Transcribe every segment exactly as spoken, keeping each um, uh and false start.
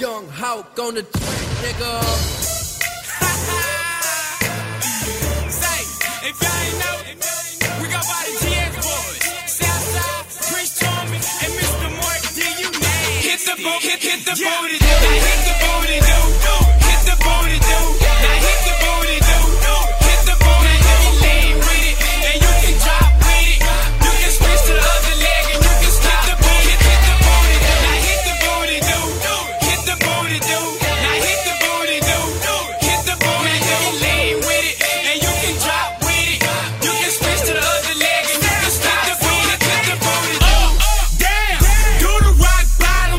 Young Hawk on the track, nigga. Say, if y'all ain't know, we got by the G S boys. Southside, Prince Charming, and Mister Mark D. You name. Hit the boat, hit, hit the Yeah. booty, do. Now hit the booty, do. Hit the booty, do. Now hit the booty, do. Hit the booty, do. Lean with it, and you can drop with it. You can switch to the other leg, and you can skip the booty. Hit the booty, do. Now hit the booty, do. Hit the booty, do. Now hit the booty, do. Hit the booty, do. Lean with it, and you can drop with it. You can switch to the other leg, and you can skip the booty. Hit the booty, do. Damn, do the rock bottom.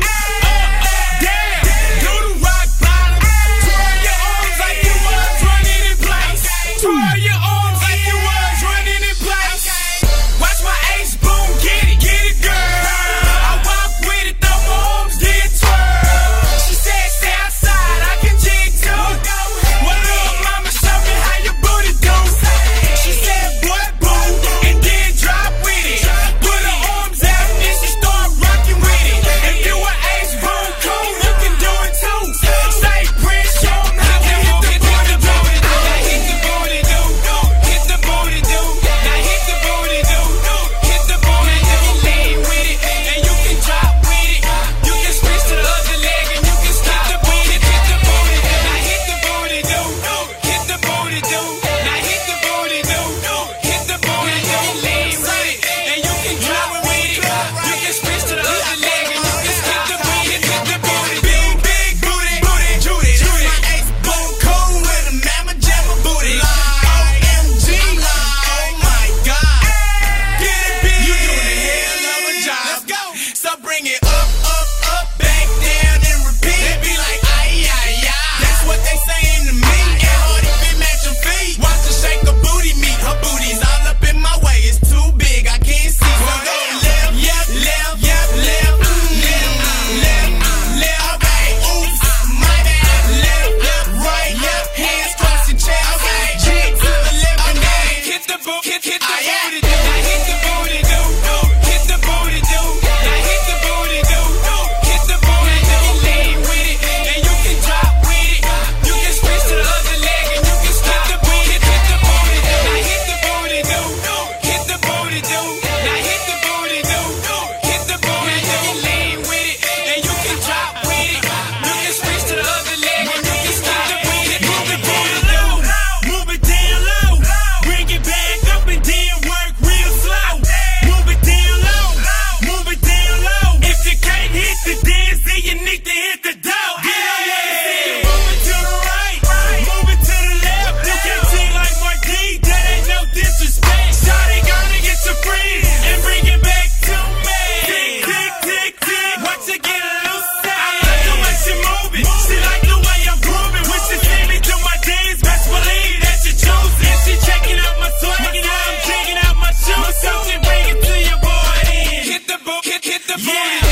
Damn, do the rock bottom. Twirl your arms like you was running in place. Twirl your arms like you was running in place. Watch my ace boom, get it, get it, girl. I walk with it, throw my arms, get twirl. She said, stay outside, I can jig too. What up, mama, show me how your booty do. She said, boy, boom, and then drop with it. Put her arms out and she start rocking with it. If you an ace boom cool, you can do it too. Say, Prince, show 'em how to hit the booty, booty. Now hit the booty, do. Hit the booty, do. Now hit the booty, do. Hit the booty, do. Lean with it, and you can drop with it. You can switch to the other leg, and you can skip the booty. Hit the booty, now hit the booty, do. Hit the booty, do. Now hit the booty, do. Hit the booty, do. Lean with it, and you can drop with it. You can switch to the other leg, and you can skip the booty. Hit the booty, big, big booty, booty, Judy. Judy, my ace boom cool with a mamma jamma booty. O M G, oh my God. Get it big, you doing a hell of a job. Let's go. So bring it up, up, up, back down and repeat. They be like, ay, ay, ay. That's what they saying to me. And Hardy fit matching feet. Watch her shake her booty meat. Her booty's all up in my way. It's too big, I can't see. So go left, yep, left, yep, left, left, left, left. Okay, oops, my bad. Left, yep, right, yep. Hands crossing chest. Okay, jig to the left and right. Hit the boot, hit, hit the booty, do. Now hit the booty, do. Hit the booty, do. Now hit the booty, do. Hit the booty, do. Lean with it, and you can drop with it. You can switch to the other leg, and you can skip the booty. Hit the booty, do. Now hit the booty, do. Hit the booty, do. Now hit the booty, do. Hit the booty, do. Lean with it, and you can drop with it. You can switch to the other leg, and you can skip the booty. Hit the booty, do. Move it down low, bring it back up and then work real slow. Move it down low, move it down low. If you can't hit the dance, then you need to hit the dough. Get on what I see. Move it to the right, move it to the left. You can't sing like Mark D, that ain't no disrespect. Shawty gonna get your friends and bring it back to me. Tick, tick, tick, tick. Watch her get loose. I like the way she moving. She like the way I'm grooving. When she see me do my dance, best believe that she choosing. She checking out my swag, and I'm checking out my shoes. So she bring it to your boy. Hit the boot, hit, hit the booty.